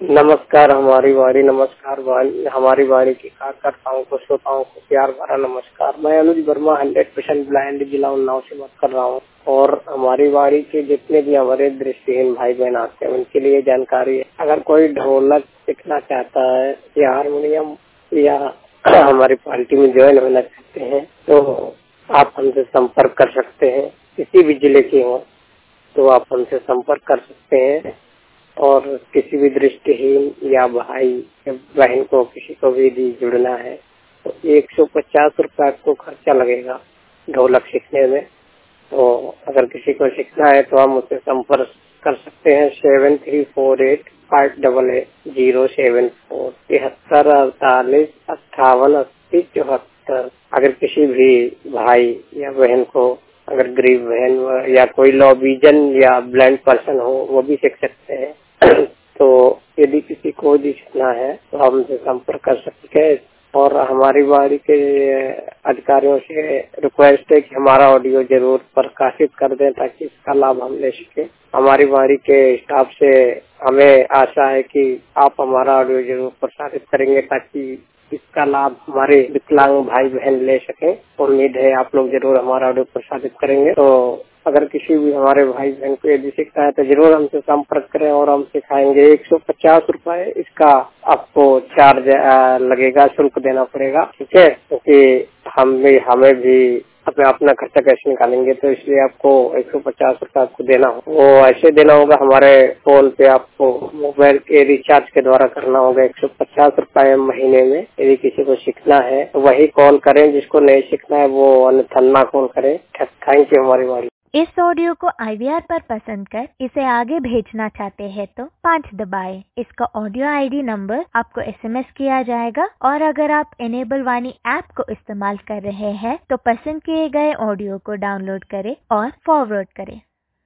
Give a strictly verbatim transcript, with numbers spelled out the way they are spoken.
नमस्कार हमारी वाणी, नमस्कार वाणी, हमारी वाणी के कार्यकर्ताओं को, श्रोताओं को प्यार भरा नमस्कार। मैं Anuj Verma hundred percent blind जिला उन्नाव से बात कर रहा हूँ और हमारी वाणी के जितने भी हमारे दृष्टिहीन भाई बहन आते हैं उनके लिए जानकारी है। अगर कोई ढोलक सीखना चाहता है या हारमोनियम या हमारी पार्टी में ज्वाइन होना चाहते हैं तो आप हमसे संपर्क कर सकते हैं। किसी भी जिले के हो तो आप हमसे संपर्क कर सकते हैं और किसी भी दृष्टिहीन या भाई या बहन को किसी को भी जुड़ना है तो एक सौ पचास रुपये आपको खर्चा लगेगा ढोलक सीखने में। तो अगर किसी को सीखना है तो हम उससे संपर्क कर सकते हैं seven three four eight five double eight zero seven four तिहत्तर अड़तालीस अट्ठावन अस्सी चौहत्तर। अगर किसी भी भाई या बहन को अगर गरीब बहन या कोई लो विजन या ब्लाइंड पर्सन हो वो भी सीख सकते हैं। तो यदि किसी को भी सीखना है तो हम हमसे संपर्क कर सकते हैं और हमारी वाणी के अधिकारियों से रिक्वेस्ट है कि हमारा ऑडियो जरूर प्रकाशित कर दें ताकि इसका लाभ हम ले सके। हमारी वाणी के हिसाब से हमें आशा है कि आप हमारा ऑडियो जरूर प्रसारित करेंगे ताकि इसका लाभ हमारे विकलांग भाई बहन ले सकें। उम्मीद है आप लोग जरूर हमारा ऑडियो प्रसारित करेंगे। तो अगर किसी भी हमारे भाई बहन को यदि सीखना है तो जरूर हमसे संपर्क करें और हम सिखाएंगे। एक सौ पचास रुपए इसका आपको चार्ज लगेगा, शुल्क देना पड़ेगा, ठीक है, क्योंकि हम भी हमें भी अपना अपना खर्चा कैसे निकालेंगे तो इसलिए आपको एक सौ पचास रुपए आपको देना हो। वो ऐसे देना होगा हमारे फोन पे, आपको मोबाइल के रिचार्ज के द्वारा करना होगा एक सौ पचास रुपए महीने में। यदि किसी को सीखना है तो वही कॉल करें, जिसको नहीं सीखना है वो अन्यथा ना कॉल करें। थैंक यू हमारी वाणी। इस ऑडियो को आई वी आर पर पसंद कर इसे आगे भेजना चाहते हैं तो पाँच दबाएं। इसका ऑडियो आई डी नंबर आपको एस एम एस किया जाएगा और अगर आप इनेबल वाणी ऐप को इस्तेमाल कर रहे हैं तो पसंद किए गए ऑडियो को डाउनलोड करें और फॉरवर्ड करें।